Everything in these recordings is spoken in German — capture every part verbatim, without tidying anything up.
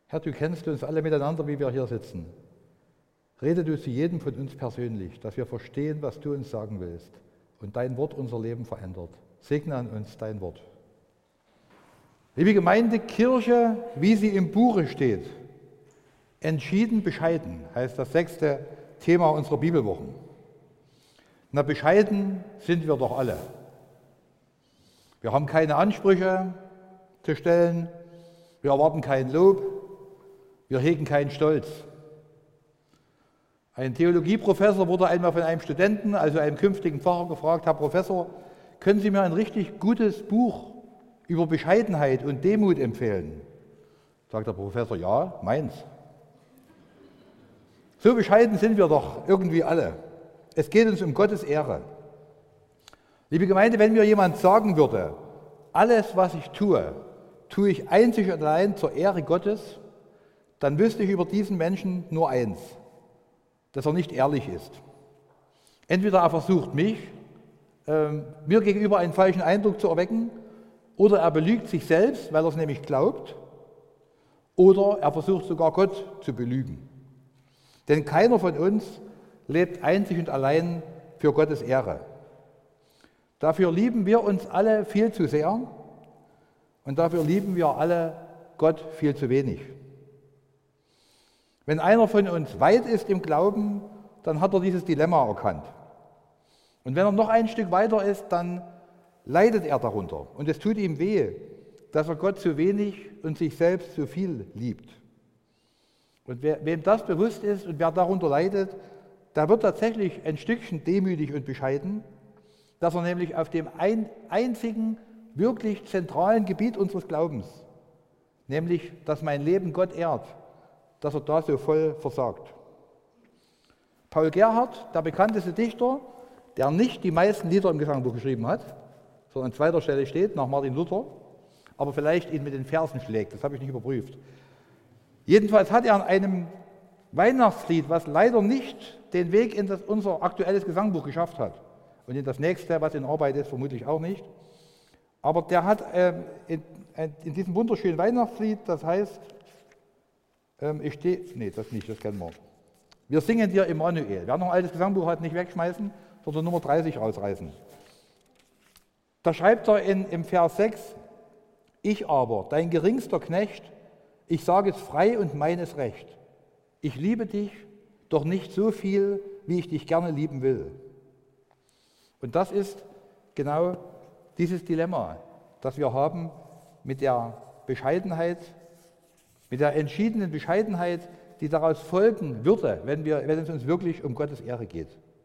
Herr, du kennst uns alle miteinander, wie wir hier sitzen. Rede du zu jedem von uns persönlich, dass wir verstehen, was du uns sagen willst und dein Wort unser Leben verändert. Segne an uns dein Wort. Liebe Gemeinde, Kirche, wie sie im Buche steht, entschieden bescheiden, heißt das sechste Thema unserer Bibelwochen. Na, bescheiden sind wir doch alle. Wir haben keine Ansprüche zu stellen, wir erwarten kein Lob, wir hegen keinen Stolz. Ein Theologieprofessor wurde einmal von einem Studenten, also einem künftigen Pfarrer, gefragt: Herr Professor, können Sie mir ein richtig gutes Buch über Bescheidenheit und Demut empfehlen? Sagt der Professor: ja, meins. So bescheiden sind wir doch irgendwie alle. Es geht uns um Gottes Ehre. Liebe Gemeinde, wenn mir jemand sagen würde, alles, was ich tue, tue ich einzig und allein zur Ehre Gottes, dann wüsste ich über diesen Menschen nur eins: dass er nicht ehrlich ist. Entweder er versucht mich, äh, mir gegenüber einen falschen Eindruck zu erwecken, oder er belügt sich selbst, weil er es nämlich glaubt, oder er versucht sogar Gott zu belügen. Denn keiner von uns lebt einzig und allein für Gottes Ehre. Dafür lieben wir uns alle viel zu sehr und dafür lieben wir alle Gott viel zu wenig. Wenn einer von uns weit ist im Glauben, dann hat er dieses Dilemma erkannt. Und wenn er noch ein Stück weiter ist, dann leidet er darunter. Und es tut ihm weh, dass er Gott zu wenig und sich selbst zu viel liebt. Und wer, wem das bewusst ist und wer darunter leidet, der wird tatsächlich ein Stückchen demütig und bescheiden, dass er nämlich auf dem ein, einzigen, wirklich zentralen Gebiet unseres Glaubens, nämlich, dass mein Leben Gott ehrt, dass er da so voll versagt. Paul Gerhardt, der bekannteste Dichter, der nicht die meisten Lieder im Gesangbuch geschrieben hat, sondern an zweiter Stelle steht, nach Martin Luther, aber vielleicht ihn mit den Versen schlägt, das habe ich nicht überprüft. Jedenfalls hat er an einem Weihnachtslied, was leider nicht den Weg in das, unser aktuelles Gesangbuch geschafft hat und in das nächste, was in Arbeit ist, vermutlich auch nicht, aber der hat äh, in, in diesem wunderschönen Weihnachtslied, das heißt, ähm, ich stehe, nee, das nicht, das kennen wir. Wir singen dir Immanuel. Wer noch ein altes Gesangbuch hat, nicht wegschmeißen, sondern Nummer dreißig rausreißen. Da schreibt er in, im Vers sechs, ich aber, dein geringster Knecht, ich sage es frei und meines Recht. Ich liebe dich, doch nicht so viel, wie ich dich gerne lieben will. Und das ist genau dieses Dilemma, das wir haben mit der Bescheidenheit, mit der entschiedenen Bescheidenheit, die daraus folgen würde, wenn, wir, wenn es uns wirklich um Gottes Ehre geht.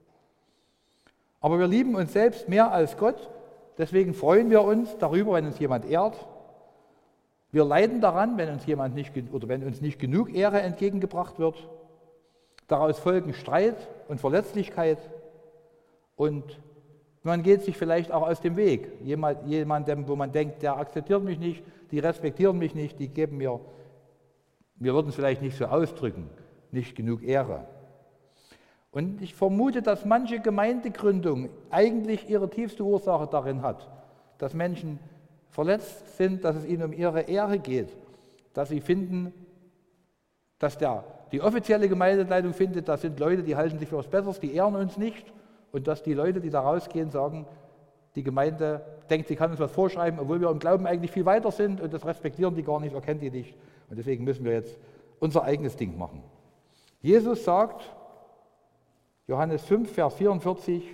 Aber wir lieben uns selbst mehr als Gott, deswegen freuen wir uns darüber, wenn uns jemand ehrt. Wir leiden daran, wenn uns jemand nicht oder wenn uns nicht genug Ehre entgegengebracht wird. Daraus folgen Streit und Verletzlichkeit und man geht sich vielleicht auch aus dem Weg. Jemand, jemandem, wo man denkt, der akzeptiert mich nicht, die respektieren mich nicht, die geben mir, wir würden es vielleicht nicht so ausdrücken, nicht genug Ehre. Und ich vermute, dass manche Gemeindegründung eigentlich ihre tiefste Ursache darin hat, dass Menschen verletzt sind, dass es ihnen um ihre Ehre geht, dass sie finden, dass der, die offizielle Gemeindeleitung findet, das sind Leute, die halten sich für was Besseres, die ehren uns nicht, und dass die Leute, die da rausgehen, sagen, die Gemeinde denkt, sie kann uns was vorschreiben, obwohl wir im Glauben eigentlich viel weiter sind und das respektieren die gar nicht, erkennen die nicht. Und deswegen müssen wir jetzt unser eigenes Ding machen. Jesus sagt, Johannes fünf, Vers vierundvierzig,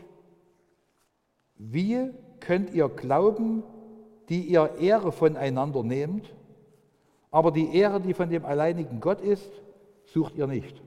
wie könnt ihr glauben, die ihr Ehre voneinander nehmt, aber die Ehre, die von dem alleinigen Gott ist, sucht ihr nicht.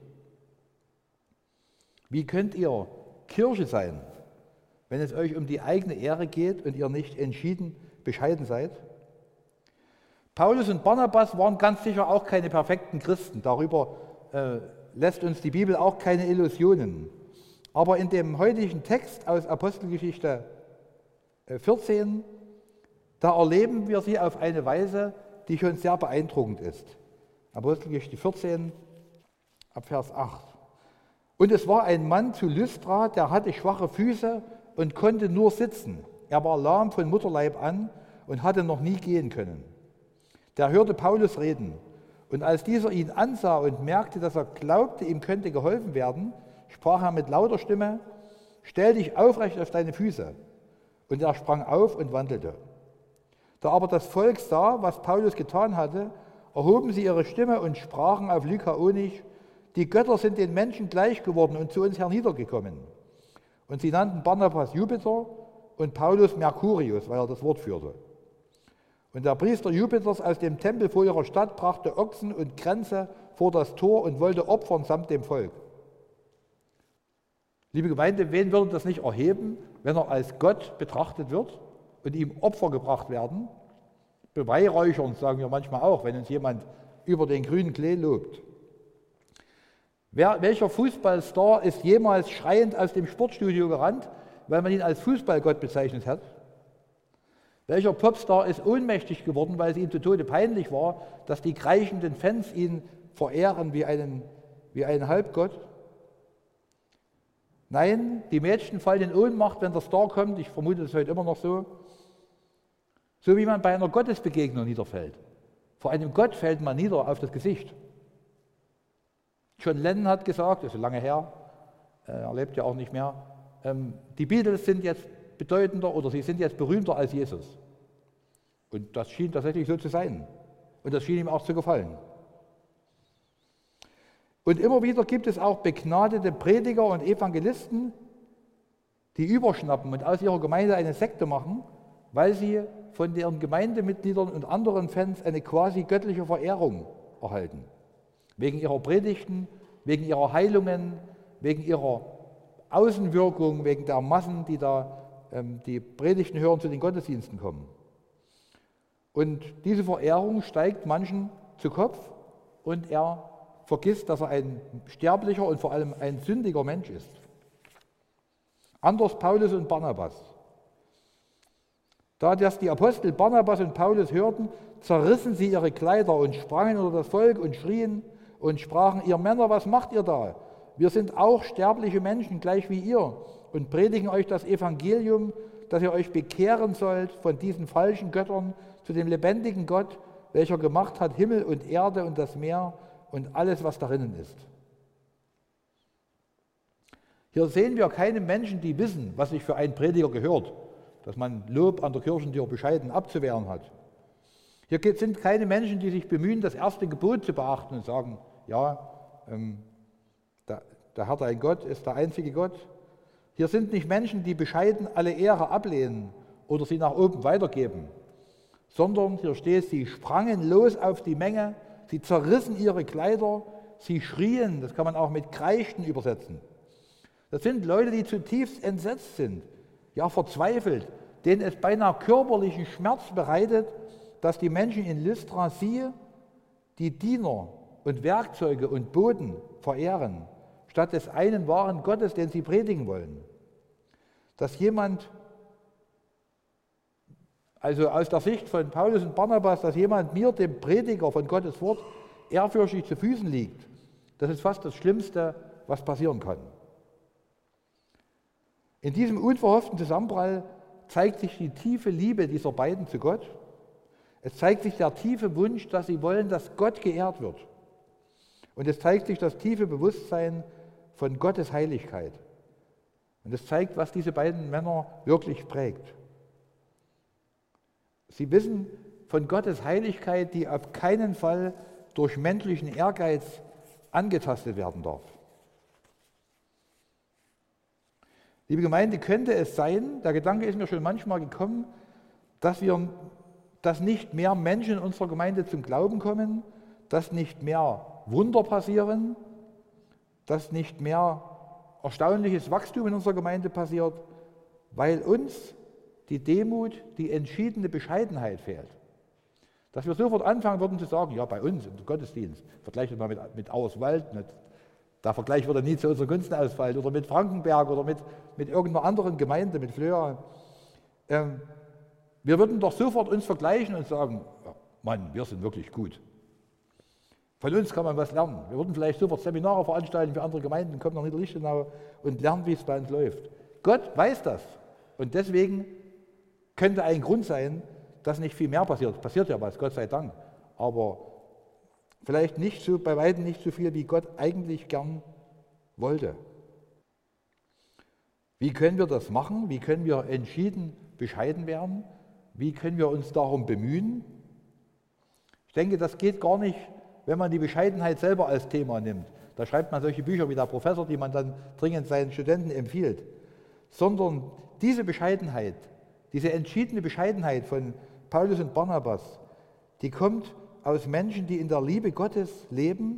Wie könnt ihr Kirche sein, wenn es euch um die eigene Ehre geht und ihr nicht entschieden bescheiden seid? Paulus und Barnabas waren ganz sicher auch keine perfekten Christen. Darüber äh, lässt uns die Bibel auch keine Illusionen. Aber in dem heutigen Text aus Apostelgeschichte vierzehn, da erleben wir sie auf eine Weise, die schon sehr beeindruckend ist. Apostelgeschichte vierzehn, ab Vers acht. Und es war ein Mann zu Lystra, der hatte schwache Füße und konnte nur sitzen. Er war lahm von Mutterleib an und hatte noch nie gehen können. Der hörte Paulus reden Und als dieser ihn ansah und merkte, dass er glaubte, ihm könnte geholfen werden, sprach er mit lauter Stimme: Stell dich aufrecht auf deine Füße. Und er sprang auf und wandelte. Da aber das Volk sah, was Paulus getan hatte, erhoben sie ihre Stimme und sprachen auf Lykaonisch: Die Götter sind den Menschen gleich geworden und zu uns herniedergekommen. Und sie nannten Barnabas Jupiter und Paulus Mercurius, weil er das Wort führte. Und der Priester Jupiters aus dem Tempel vor ihrer Stadt brachte Ochsen und Kränze vor das Tor und wollte opfern samt dem Volk. Liebe Gemeinde, wen würde das nicht erheben, wenn er als Gott betrachtet wird und ihm Opfer gebracht werden? Beweihräuchern, sagen wir manchmal auch, wenn uns jemand über den grünen Klee lobt. Wer, welcher Fußballstar ist jemals schreiend aus dem Sportstudio gerannt, weil man ihn als Fußballgott bezeichnet hat? Welcher Popstar ist ohnmächtig geworden, weil es ihm zu Tode peinlich war, dass die kreischenden Fans ihn verehren wie einen, wie einen Halbgott? Nein, die Mädchen fallen in Ohnmacht, wenn der Star kommt. Ich vermute, das ist heute immer noch so. So wie man bei einer Gottesbegegnung niederfällt. Vor einem Gott fällt man nieder auf das Gesicht. John Lennon hat gesagt, das ist lange her, er lebt ja auch nicht mehr, die Beatles sind jetzt bedeutender oder sie sind jetzt berühmter als Jesus. Und das schien tatsächlich so zu sein. Und das schien ihm auch zu gefallen. Und immer wieder gibt es auch begnadete Prediger und Evangelisten, die überschnappen und aus ihrer Gemeinde eine Sekte machen, weil sie von deren Gemeindemitgliedern und anderen Fans eine quasi göttliche Verehrung erhalten. Wegen ihrer Predigten, wegen ihrer Heilungen, wegen ihrer Außenwirkung, wegen der Massen, die da ähm, die Predigten hören, zu den Gottesdiensten kommen. Und diese Verehrung steigt manchen zu Kopf und er vergisst, dass er ein sterblicher und vor allem ein sündiger Mensch ist. Anders Paulus und Barnabas. Da das die Apostel Barnabas und Paulus hörten, zerrissen sie ihre Kleider und sprangen unter das Volk und schrien und sprachen: Ihr Männer, was macht ihr da? Wir sind auch sterbliche Menschen, gleich wie ihr, und predigen euch das Evangelium, dass ihr euch bekehren sollt von diesen falschen Göttern zu dem lebendigen Gott, welcher gemacht hat Himmel und Erde und das Meer und alles, was darinnen ist. Hier sehen wir keine Menschen, die wissen, was sich für einen Prediger gehört, dass man Lob an der Kirchentür bescheiden abzuwehren hat. Hier sind keine Menschen, die sich bemühen, das erste Gebot zu beachten und sagen: Ja, ähm, der, der Herr, dein Gott, ist der einzige Gott. Hier sind nicht Menschen, die bescheiden alle Ehre ablehnen oder sie nach oben weitergeben, sondern hier steht, sie sprangen los auf die Menge, sie zerrissen ihre Kleider, sie schrien, das kann man auch mit kreischten übersetzen. Das sind Leute, die zutiefst entsetzt sind, ja verzweifelt, denen es beinahe körperlichen Schmerz bereitet, dass die Menschen in Lystra sie, die Diener und Werkzeuge und Boten verehren, statt des einen wahren Gottes, den sie predigen wollen. Dass jemand, also aus der Sicht von Paulus und Barnabas, dass jemand mir, dem Prediger von Gottes Wort, ehrfürchtig zu Füßen liegt, das ist fast das Schlimmste, was passieren kann. In diesem unverhofften Zusammenprall zeigt sich die tiefe Liebe dieser beiden zu Gott. Es zeigt sich der tiefe Wunsch, dass sie wollen, dass Gott geehrt wird. Und es zeigt sich das tiefe Bewusstsein von Gottes Heiligkeit. Und es zeigt, was diese beiden Männer wirklich prägt. Sie wissen von Gottes Heiligkeit, die auf keinen Fall durch menschlichen Ehrgeiz angetastet werden darf. Liebe Gemeinde, könnte es sein, der Gedanke ist mir schon manchmal gekommen, dass wir, dass nicht mehr Menschen in unserer Gemeinde zum Glauben kommen, dass nicht mehr Wunder passieren, dass nicht mehr erstaunliches Wachstum in unserer Gemeinde passiert, weil uns die Demut, die entschiedene Bescheidenheit fehlt. Dass wir sofort anfangen würden zu sagen, ja, bei uns im Gottesdienst, vergleichen wir mal mit, mit Auerswald, mit, der Vergleich würde nie zu unseren Gunsten ausfallen, oder mit Frankenberg oder mit, mit irgendeiner anderen Gemeinde, mit Flöa. Ähm, wir würden doch sofort uns vergleichen und sagen, ja, Mann, wir sind wirklich gut. Von uns kann man was lernen. Wir würden vielleicht sofort Seminare veranstalten für andere Gemeinden, kommen nach Niederlichtenau und lernen, wie es bei uns läuft. Gott weiß das. Und deswegen könnte ein Grund sein, dass nicht viel mehr passiert. Es passiert ja was, Gott sei Dank. Aber Vielleicht nicht so, bei weitem nicht so viel, wie Gott eigentlich gern wollte. Wie können wir das machen? Wie können wir entschieden bescheiden werden? Wie können wir uns darum bemühen? Ich denke, das geht gar nicht, wenn man die Bescheidenheit selber als Thema nimmt. Da schreibt man solche Bücher wie der Professor, die man dann dringend seinen Studenten empfiehlt. Sondern diese Bescheidenheit, diese entschiedene Bescheidenheit von Paulus und Barnabas, die kommt aus Menschen, die in der Liebe Gottes leben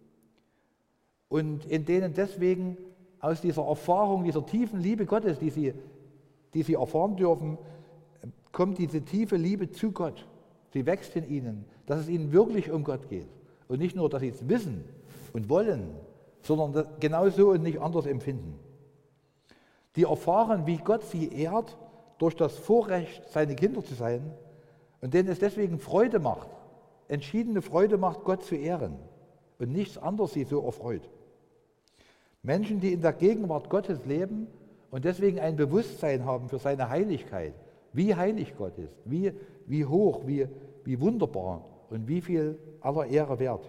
und in denen deswegen aus dieser Erfahrung, dieser tiefen Liebe Gottes, die sie, die sie erfahren dürfen, kommt diese tiefe Liebe zu Gott. Sie wächst in ihnen, dass es ihnen wirklich um Gott geht. Und nicht nur, dass sie es wissen und wollen, sondern genauso und nicht anders empfinden. Die erfahren, wie Gott sie ehrt, durch das Vorrecht, seine Kinder zu sein, und denen es deswegen Freude macht, entschiedene Freude macht, Gott zu ehren und nichts anderes sie so erfreut. Menschen, die in der Gegenwart Gottes leben und deswegen ein Bewusstsein haben für seine Heiligkeit, wie heilig Gott ist, wie, wie hoch, wie, wie wunderbar und wie viel aller Ehre wert.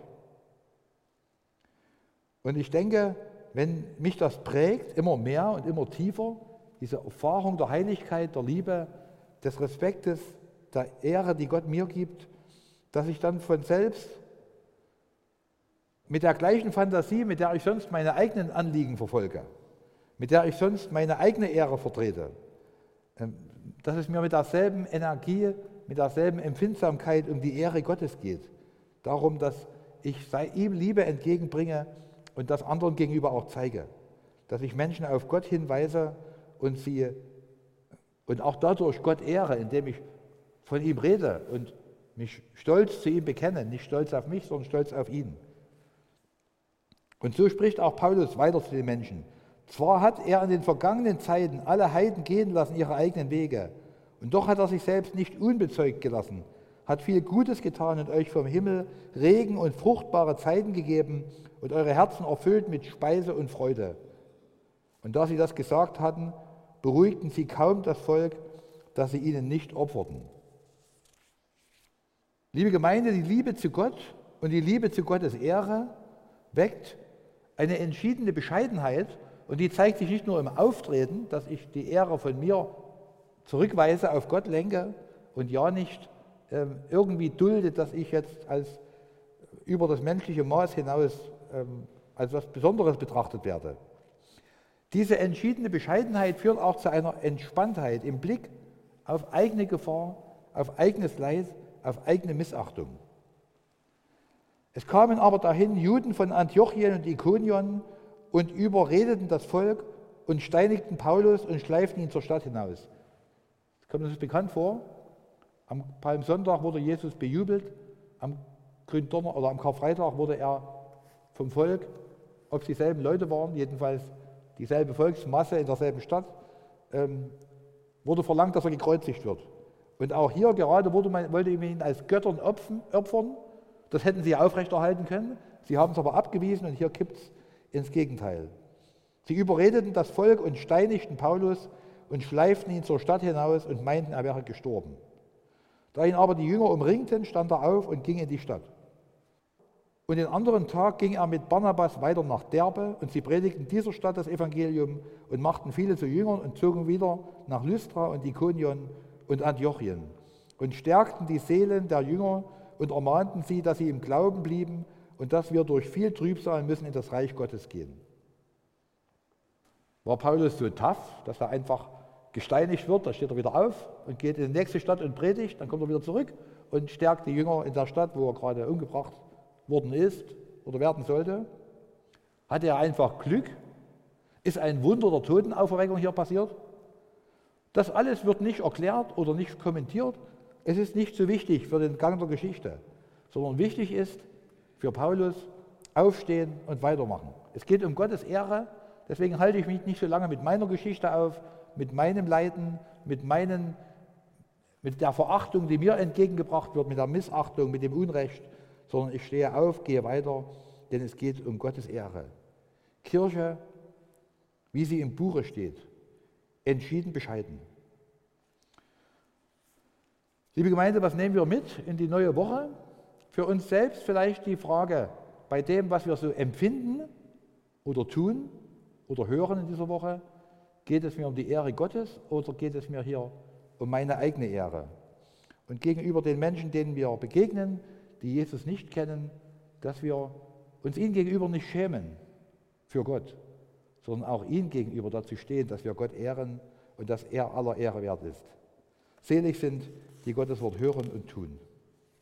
Und ich denke, wenn mich das prägt, immer mehr und immer tiefer, diese Erfahrung der Heiligkeit, der Liebe, des Respektes, der Ehre, die Gott mir gibt, dass ich dann von selbst mit der gleichen Fantasie, mit der ich sonst meine eigenen Anliegen verfolge, mit der ich sonst meine eigene Ehre vertrete, dass es mir mit derselben Energie, mit derselben Empfindsamkeit um die Ehre Gottes geht. Darum, dass ich ihm Liebe entgegenbringe und das anderen gegenüber auch zeige. Dass ich Menschen auf Gott hinweise und sie und auch dadurch Gott ehre, indem ich von ihm rede und mich stolz zu ihm bekenne, nicht stolz auf mich, sondern stolz auf ihn. Und so spricht auch Paulus weiter zu den Menschen. Zwar hat er in den vergangenen Zeiten alle Heiden gehen lassen, ihre eigenen Wege, und doch hat er sich selbst nicht unbezeugt gelassen, hat viel Gutes getan und euch vom Himmel Regen und fruchtbare Zeiten gegeben und eure Herzen erfüllt mit Speise und Freude. Und da sie das gesagt hatten, beruhigten sie kaum das Volk, dass sie ihnen nicht opferten. Liebe Gemeinde, die Liebe zu Gott und die Liebe zu Gottes Ehre weckt eine entschiedene Bescheidenheit, und die zeigt sich nicht nur im Auftreten, dass ich die Ehre von mir zurückweise, auf Gott lenke und ja nicht ähm, irgendwie dulde, dass ich jetzt als über das menschliche Maß hinaus ähm, als etwas Besonderes betrachtet werde. Diese entschiedene Bescheidenheit führt auch zu einer Entspanntheit im Blick auf eigene Gefahr, auf eigenes Leid, auf eigene Missachtung. Es kamen aber dahin Juden von Antiochien und Ikonion und überredeten das Volk und steinigten Paulus und schleiften ihn zur Stadt hinaus. Das kommt uns bekannt vor. Am Palmsonntag wurde Jesus bejubelt, am Gründonner oder am Karfreitag wurde er vom Volk, ob es dieselben Leute waren, jedenfalls dieselbe Volksmasse in derselben Stadt, ähm, wurde verlangt, dass er gekreuzigt wird. Und auch hier gerade wurde man, wollte man ihn als Göttern opfern. Das hätten sie aufrechterhalten können. Sie haben es aber abgewiesen und hier kippt es ins Gegenteil. Sie überredeten das Volk und steinigten Paulus und schleiften ihn zur Stadt hinaus und meinten, er wäre gestorben. Da ihn aber die Jünger umringten, stand er auf und ging in die Stadt. Und den anderen Tag ging er mit Barnabas weiter nach Derbe, und sie predigten dieser Stadt das Evangelium und machten viele zu Jüngern und zogen wieder nach Lystra und Ikonion und Antiochien und stärkten die Seelen der Jünger und ermahnten sie, dass sie im Glauben blieben und dass wir durch viel Trübsal müssen in das Reich Gottes gehen. War Paulus so tough, dass er einfach gesteinigt wird, da steht er wieder auf und geht in die nächste Stadt und predigt, dann kommt er wieder zurück und stärkt die Jünger in der Stadt, wo er gerade umgebracht worden ist oder werden sollte? Hatte er einfach Glück? Ist ein Wunder der Totenauferweckung hier passiert? Das alles wird nicht erklärt oder nicht kommentiert. Es ist nicht so wichtig für den Gang der Geschichte, sondern wichtig ist für Paulus, aufstehen und weitermachen. Es geht um Gottes Ehre, deswegen halte ich mich nicht so lange mit meiner Geschichte auf, mit meinem Leiden, mit, meinen, mit der Verachtung, die mir entgegengebracht wird, mit der Missachtung, mit dem Unrecht, sondern ich stehe auf, gehe weiter, denn es geht um Gottes Ehre. Kirche, wie sie im Buche steht, entschieden bescheiden. Liebe Gemeinde, was nehmen wir mit in die neue Woche? für uns selbst vielleicht die Frage, bei dem, was wir so empfinden oder tun oder hören in dieser Woche, geht es mir um die Ehre Gottes oder geht es mir hier um meine eigene Ehre? Und gegenüber den Menschen, denen wir begegnen, die Jesus nicht kennen, dass wir uns ihnen gegenüber nicht schämen für Gott, sondern auch ihm gegenüber dazu stehen, dass wir Gott ehren und dass er aller Ehre wert ist. Selig sind, die Gottes Wort hören und tun.